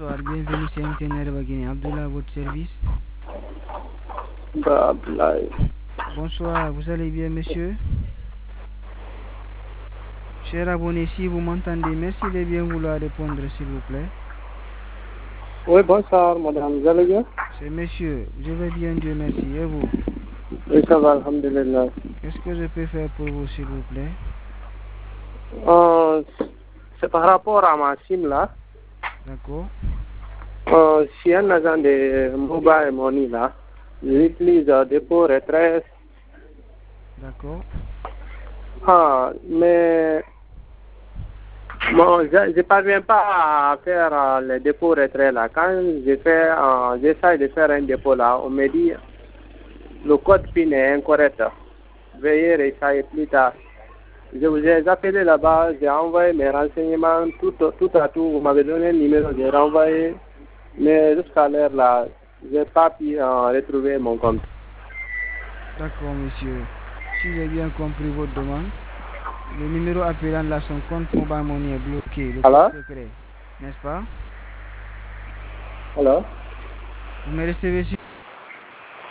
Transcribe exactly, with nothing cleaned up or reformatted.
Bonsoir, bienvenue sur M T N Arewa Guinée. Abdullah, à votre service. Bah, Abdullah. Bonsoir, vous allez bien, monsieur? Cher abonné, si vous m'entendez, merci de bien vouloir répondre, s'il vous plaît. Oui, bonsoir, madame. Vous allez bien? C'est monsieur. Je vais bien, Dieu merci. Et vous? Oui, ça va, alhamdulillah. Qu'est-ce que je peux faire pour vous, s'il vous plaît? Euh, c'est par rapport à ma SIM là. D'accord. Euh, je suis un agent de Mobile Money là. J'utilise euh, dépôt retrait. D'accord. Ah, mais bon, je ne parviens pas à faire euh, le dépôt retrait là. Quand je fais, euh, j'essaie de faire un dépôt là, on me dit le code PIN est incorrect. Veuillez réessayer plus tard. Je vous ai appelé là-bas, j'ai envoyé mes renseignements, tout, tout à tout. Vous m'avez donné le numéro, j'ai renvoyé. Mais jusqu'à l'heure là, je n'ai pas pu euh, retrouver mon compte. D'accord, monsieur. Si j'ai bien compris votre demande, le numéro appelant là, son compte Mobile Money est bloqué. Le Alors? code secret, n'est-ce pas? Alors? Vous me recevez sur